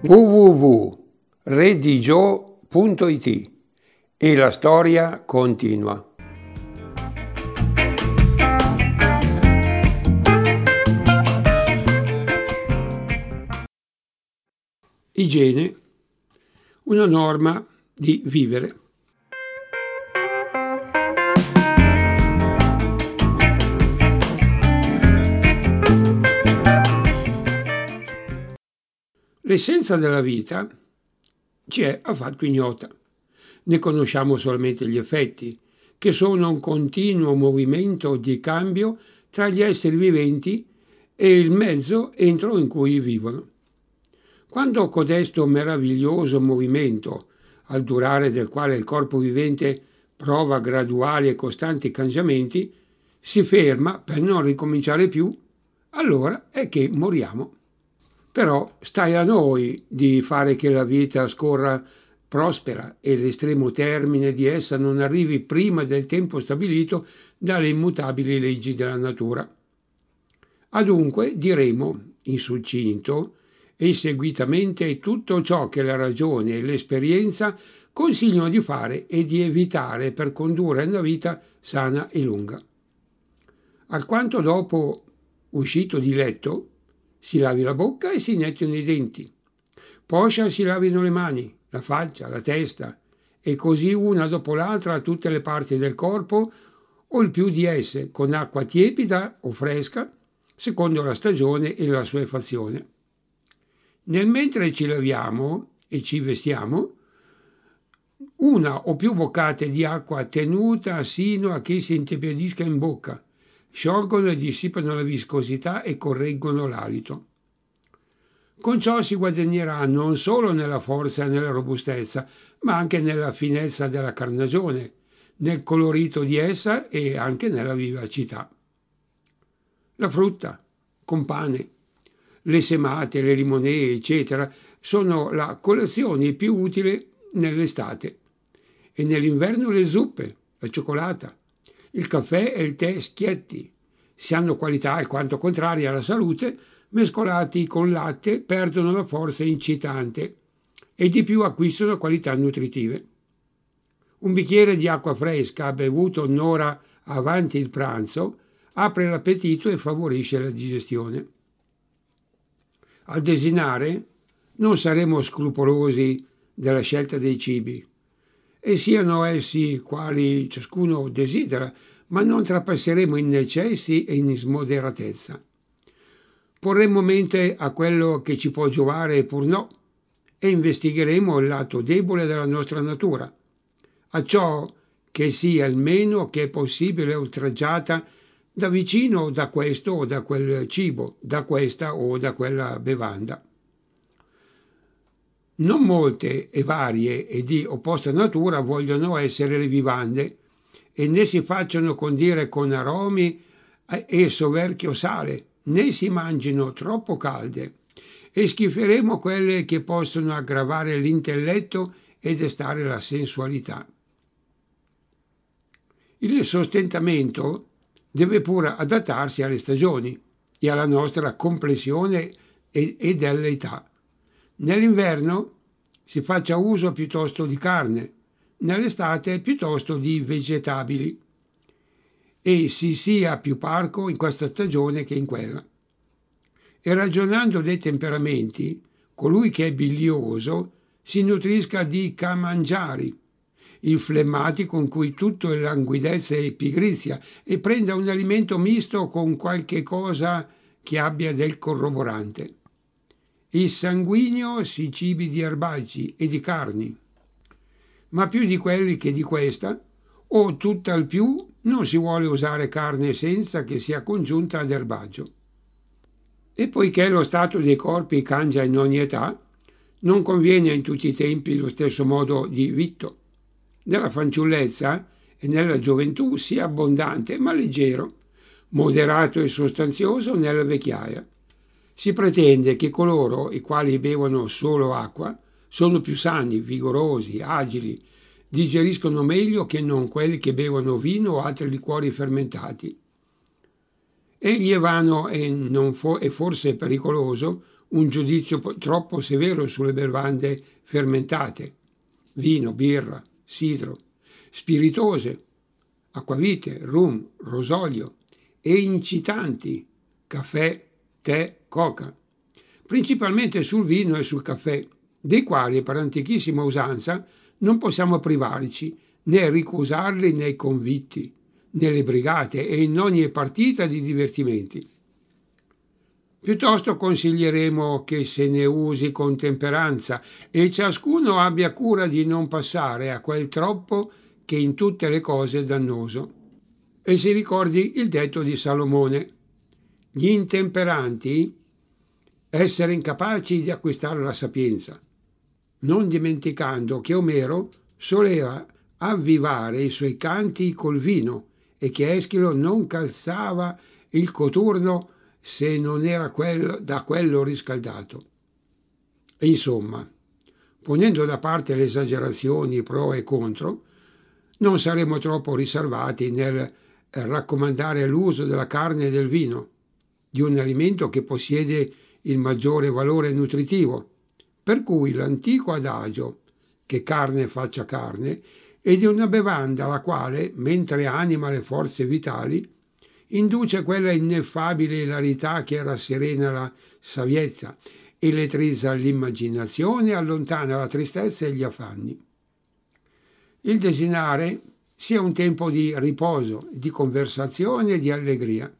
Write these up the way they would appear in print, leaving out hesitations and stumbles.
www.redigio.it e la storia continua. Igiene, una norma di vivere. L'essenza della vita ci è affatto ignota. Ne conosciamo solamente gli effetti, che sono un continuo movimento di cambio tra gli esseri viventi e il mezzo entro in cui vivono. Quando codesto meraviglioso movimento, al durare del quale il corpo vivente prova graduali e costanti cambiamenti, si ferma per non ricominciare più, allora è che moriamo. Però stai a noi di fare che la vita scorra prospera e l'estremo termine di essa non arrivi prima del tempo stabilito dalle immutabili leggi della natura. Adunque diremo, in succinto e seguitamente, tutto ciò che la ragione e l'esperienza consigliano di fare e di evitare per condurre una vita sana e lunga. Alquanto dopo, uscito di letto, si lavi la bocca e si nettino i denti. Poscia si lavino le mani, la faccia, la testa, e così una dopo l'altra a tutte le parti del corpo, o il più di esse, con acqua tiepida o fresca, secondo la stagione e la suefazione. Nel mentre ci laviamo e ci vestiamo, una o più boccate di acqua tenuta sino a che si intiepidisca in bocca, sciolgono e dissipano la viscosità e correggono l'alito. Con ciò si guadagnerà non solo nella forza e nella robustezza, ma anche nella finezza della carnagione, nel colorito di essa e anche nella vivacità. La frutta, con pane, le semate, le limonee, eccetera, sono la colazione più utile nell'estate, e nell'inverno le zuppe, la cioccolata, il caffè e il tè schietti, se hanno qualità alquanto contrarie alla salute, mescolati con latte perdono la forza incitante e di più acquistano qualità nutritive. Un bicchiere di acqua fresca bevuto un'ora avanti il pranzo apre l'appetito e favorisce la digestione. Al desinare non saremo scrupolosi della scelta dei cibi, e siano essi quali ciascuno desidera, ma non trapasseremo in eccessi e in smoderatezza. Porremo mente a quello che ci può giovare e pur no, e investigheremo il lato debole della nostra natura, a ciò che sia il meno che è possibile oltraggiata da vicino da questo o da quel cibo, da questa o da quella bevanda. Non molte e varie e di opposta natura vogliono essere le vivande, e né si facciano condire con aromi e soverchio sale, né si mangino troppo calde, e schiferemo quelle che possono aggravare l'intelletto e destare la sensualità. Il sostentamento deve pure adattarsi alle stagioni e alla nostra complessione e dell'età. Nell'inverno si faccia uso piuttosto di carne, nell'estate piuttosto di vegetabili, e si sia più parco in questa stagione che in quella. E ragionando dei temperamenti, colui che è bilioso si nutrisca di camangiari, il flemmatico in cui tutto è languidezza e pigrizia, e prenda un alimento misto con qualche cosa che abbia del corroborante. Il sanguigno si cibi di erbaggi e di carni, ma più di quelli che di questa, o tutt'al più non si vuole usare carne senza che sia congiunta ad erbaggio. E poiché lo stato dei corpi cangia in ogni età, non conviene in tutti i tempi lo stesso modo di vitto. Nella fanciullezza e nella gioventù sia abbondante ma leggero, moderato e sostanzioso nella vecchiaia. Si pretende che coloro i quali bevono solo acqua sono più sani, vigorosi, agili, digeriscono meglio che non quelli che bevono vino o altri liquori fermentati. Egli è vano e forse pericoloso un giudizio troppo severo sulle bevande fermentate, vino, birra, sidro, spiritose, acquavite, rum, rosolio e incitanti, caffè, tè, coca, principalmente sul vino e sul caffè, dei quali per antichissima usanza non possiamo privarci né ricusarli nei convitti, nelle brigate e in ogni partita di divertimenti. Piuttosto consiglieremo che se ne usi con temperanza e ciascuno abbia cura di non passare a quel troppo che in tutte le cose è dannoso. E si ricordi il detto di Salomone: gli intemperanti essere incapaci di acquistare la sapienza, non dimenticando che Omero soleva avvivare i suoi canti col vino e che Eschilo non calzava il coturno se non era da quello riscaldato. Insomma, ponendo da parte le esagerazioni pro e contro, non saremo troppo riservati nel raccomandare l'uso della carne e del vino, di un alimento che possiede il maggiore valore nutritivo, per cui l'antico adagio che carne faccia carne è di una bevanda la quale, mentre anima le forze vitali, induce quella ineffabile ilarità che rasserena la saviezza, elettrizza l'immaginazione e allontana la tristezza e gli affanni. Il desinare sia un tempo di riposo, di conversazione e di allegria.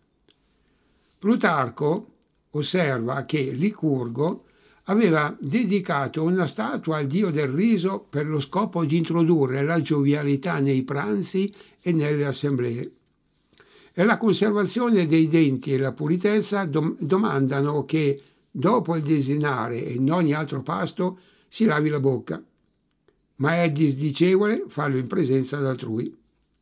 Plutarco osserva che Licurgo aveva dedicato una statua al dio del riso per lo scopo di introdurre la giovialità nei pranzi e nelle assemblee. E la conservazione dei denti e la pulitezza domandano che dopo il desinare e in ogni altro pasto si lavi la bocca, ma è disdicevole farlo in presenza d'altrui.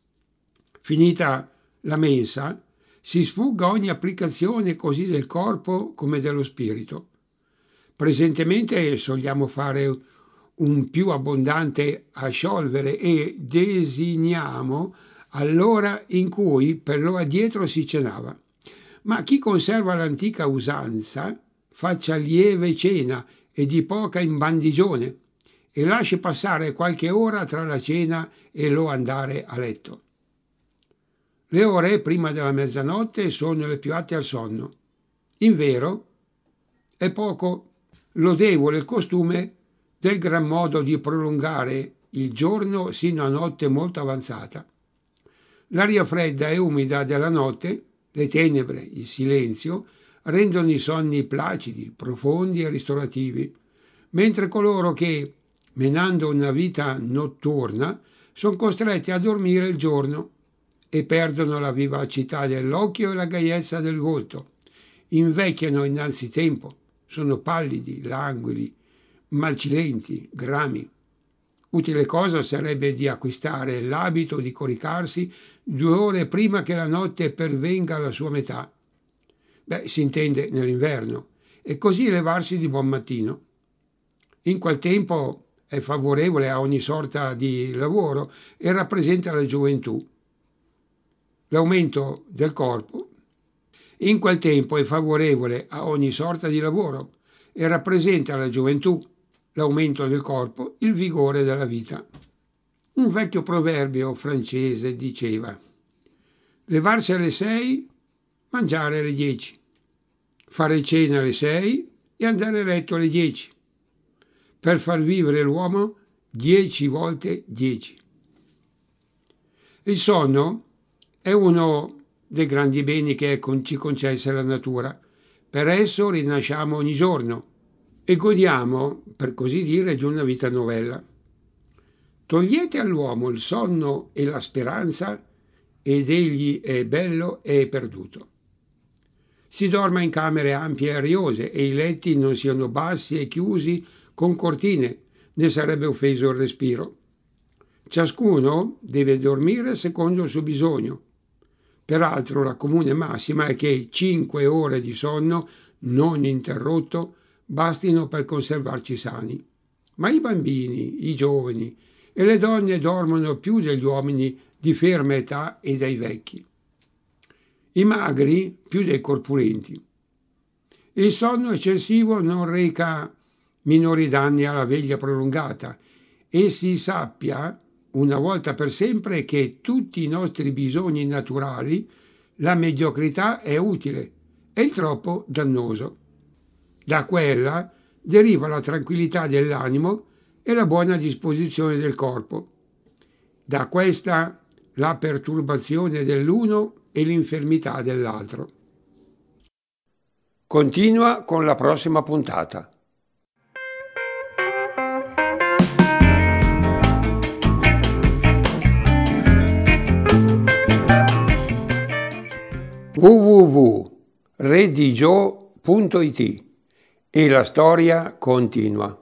Finita la mensa, si sfugga ogni applicazione così del corpo come dello spirito. Presentemente sogliamo fare un più abbondante asciolvere e designiamo all'ora in cui per lo addietro si cenava. Ma chi conserva l'antica usanza faccia lieve cena e di poca imbandigione e lasci passare qualche ora tra la cena e lo andare a letto. Le ore prima della mezzanotte sono le più atte al sonno. Invero, è poco lodevole il costume del gran modo di prolungare il giorno sino a notte molto avanzata. L'aria fredda e umida della notte, le tenebre, il silenzio, rendono i sonni placidi, profondi e ristorativi, mentre coloro che, menando una vita notturna, sono costretti a dormire il giorno e perdono la vivacità dell'occhio e la gaiezza del volto, invecchiano innanzitempo, sono pallidi, languidi, malcilenti, grami. Utile cosa sarebbe di acquistare l'abito di coricarsi 2 ore prima che la notte pervenga alla sua metà. Si intende nell'inverno, e così levarsi di buon mattino. In quel tempo è favorevole a ogni sorta di lavoro e rappresenta la gioventù. L'aumento del corpo. In quel tempo è favorevole a ogni sorta di lavoro e rappresenta la gioventù, l'aumento del corpo, il vigore della vita. Un vecchio proverbio francese diceva: levarsi alle 6, mangiare alle 10, fare cena alle 6 e andare a letto alle 10, per far vivere l'uomo 10 volte 10. Il sonno è uno dei grandi beni che ci concesse la natura. Per esso rinasciamo ogni giorno e godiamo, per così dire, di una vita novella. Togliete all'uomo il sonno e la speranza ed egli è bello e è perduto. Si dorma in camere ampie e ariose e i letti non siano bassi e chiusi con cortine, ne sarebbe offeso il respiro. Ciascuno deve dormire secondo il suo bisogno. Peraltro la comune massima è che 5 ore di sonno non interrotto bastino per conservarci sani. Ma i bambini, i giovani e le donne dormono più degli uomini di ferma età e dei vecchi. I magri più dei corpulenti. Il sonno eccessivo non reca minori danni alla veglia prolungata e si sappia una volta per sempre che tutti i nostri bisogni naturali, la mediocrità è utile e il troppo dannoso. Da quella deriva la tranquillità dell'animo e la buona disposizione del corpo. Da questa la perturbazione dell'uno e l'infermità dell'altro. Continua con la prossima puntata. www.redigio.it e la storia continua.